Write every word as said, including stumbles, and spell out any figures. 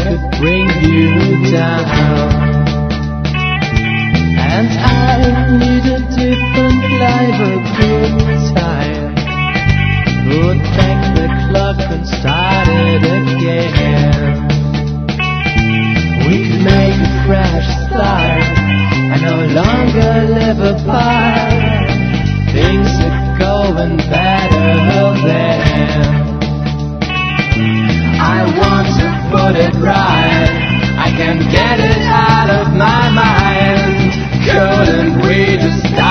could bring you down. And I need a different life, a good time. Put back the clock and start it again. We could make a fresh start and no longer live apart. Things are going better then. I want to put it right, I can't get it out of my mind. Couldn't we just